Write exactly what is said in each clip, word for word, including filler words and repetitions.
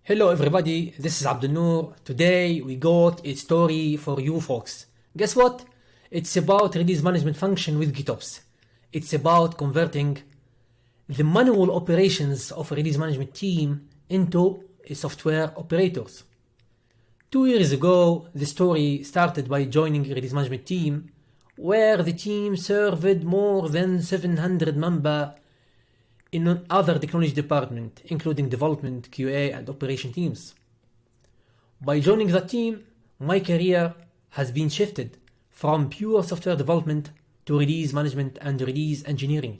Hello everybody, this is Abdul Noor. Today we got a story for you folks. Guess what? It's about release management function with GitOps. It's about converting the manual operations of a release management team into a software operators. Two years ago, the story started by joining a release management team where the team served more than seven hundred members in other technology department, including development, Q A, and operation teams. By joining that team, my career has been shifted from pure software development to release management and release engineering.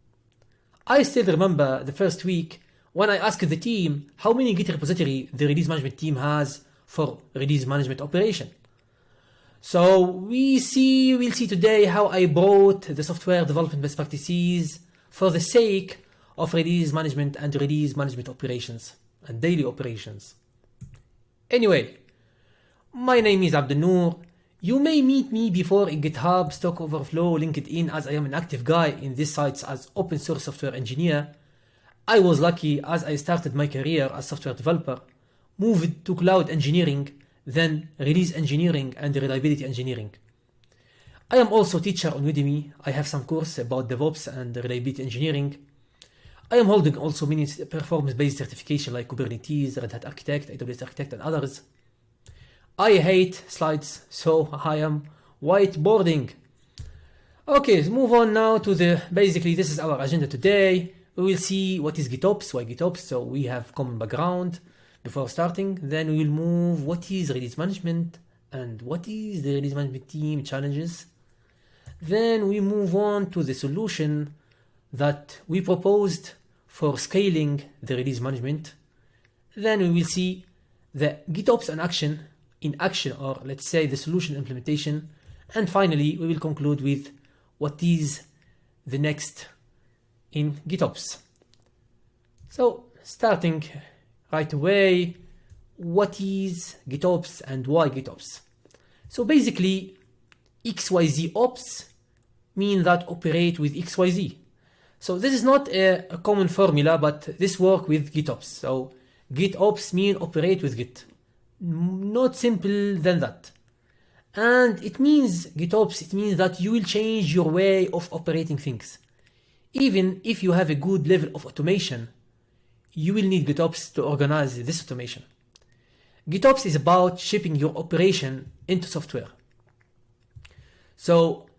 I still remember the first week when I asked the team how many Git repository the release management team has for release management operation. So we see, we'll see today how I brought the software development best practices for the sake of release management and release management operations and daily operations. Anyway, my name is Abdul Noor. You may meet me before in GitHub, Stack Overflow, LinkedIn, as I am an active guy in these sites as open source software engineer. I was lucky as I started my career as software developer, moved to cloud engineering, then release engineering and reliability engineering. I am also teacher on Udemy. I have some course about DevOps and reliability engineering. I am holding also many performance-based certification like Kubernetes, Red Hat Architect, A W S Architect, and others. I hate slides, so I am whiteboarding. Okay, let's move on now to the, basically this is our agenda today. We will see what is GitOps, why GitOps, so we have common background before starting. Then we will move what is release management and what is the release management team challenges. Then we move on to the solution that we proposed for scaling the release management. Then we will see the GitOps in action, in action, or let's say the solution implementation. And finally, we will conclude with what is the next in GitOps. So starting right away, what is GitOps and why GitOps? So basically, X Y Z ops mean that operate with X Y Z. So this is not a, a common formula, but this work with GitOps. So GitOps mean operate with Git. Not simple than that. And it means GitOps, it means that you will change your way of operating things. Even if you have a good level of automation, you will need GitOps to organize this automation. GitOps is about shipping your operation into software. So